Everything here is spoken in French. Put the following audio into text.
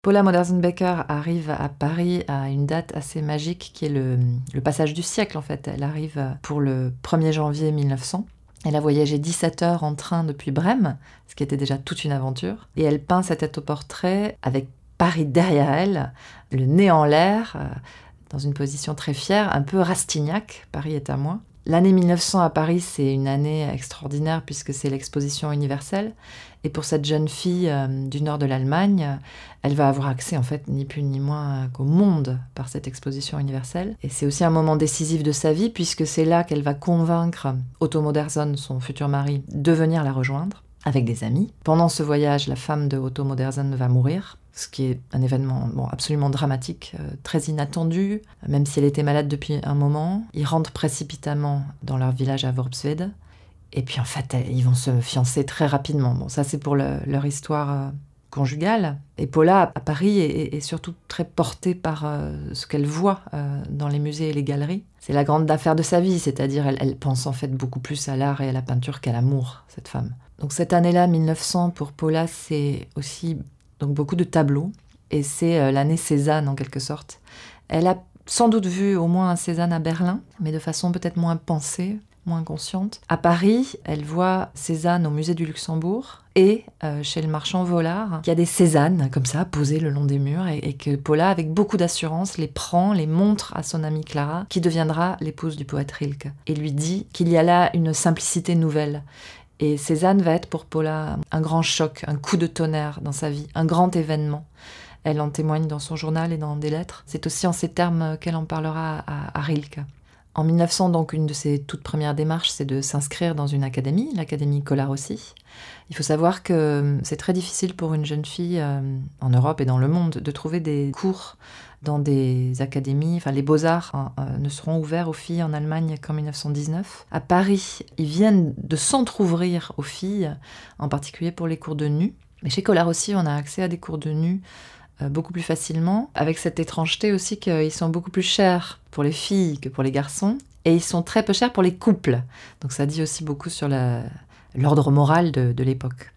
Paula Modersohn-Becker arrive à Paris à une date assez magique qui est le passage du siècle en fait. Elle arrive pour le 1er janvier 1900. Elle a voyagé 17 heures en train depuis Brême, ce qui était déjà toute une aventure. Et elle peint sa tête au portrait avec Paris derrière elle, le nez en l'air, dans une position très fière, un peu Rastignac, Paris est à moi. L'année 1900 à Paris, c'est une année extraordinaire puisque c'est l'exposition universelle. Et pour cette jeune fille du nord de l'Allemagne, elle va avoir accès en fait ni plus ni moins qu'au monde par cette exposition universelle. Et c'est aussi un moment décisif de sa vie puisque c'est là qu'elle va convaincre Otto Modersohn, son futur mari, de venir la rejoindre avec des amis. Pendant ce voyage, la femme de Otto Modersohn va mourir, ce qui est un événement absolument dramatique, très inattendu, même si elle était malade depuis un moment. Ils rentrent précipitamment dans leur village à Worpswede. Et puis en fait, ils vont se fiancer très rapidement. Bon, ça c'est pour leur histoire conjugale. Et Paula, à Paris, est surtout très portée par ce qu'elle voit dans les musées et les galeries. C'est la grande affaire de sa vie, c'est-à-dire elle pense en fait beaucoup plus à l'art et à la peinture qu'à l'amour, cette femme. Donc cette année-là, 1900, pour Paula, c'est aussi donc beaucoup de tableaux. Et c'est l'année Cézanne, en quelque sorte. Elle a sans doute vu au moins un Cézanne à Berlin, mais de façon peut-être moins pensée, moins consciente. À Paris, elle voit Cézanne au musée du Luxembourg et chez le marchand Vollard, il y a des Cézannes comme ça posées le long des murs et que Paula, avec beaucoup d'assurance, les prend, les montre à son amie Clara, qui deviendra l'épouse du poète Rilke, et lui dit qu'il y a là une simplicité nouvelle. Et Cézanne va être pour Paula un grand choc, un coup de tonnerre dans sa vie, un grand événement. Elle en témoigne dans son journal et dans des lettres. C'est aussi en ces termes qu'elle en parlera à Rilke. En 1900, donc, une de ses toutes premières démarches, c'est de s'inscrire dans une académie, l'Académie Colarossi. Il faut savoir que c'est très difficile pour une jeune fille en Europe et dans le monde de trouver des cours dans des académies. Enfin, les beaux-arts ne seront ouverts aux filles en Allemagne qu'en 1919. À Paris, ils viennent de s'entrouvrir aux filles, en particulier pour les cours de nu. Mais chez Colarossi, on a accès à des cours de nu beaucoup plus facilement, avec cette étrangeté aussi qu'ils sont beaucoup plus chers pour les filles que pour les garçons, et ils sont très peu chers pour les couples. Donc ça dit aussi beaucoup sur l'ordre moral de l'époque.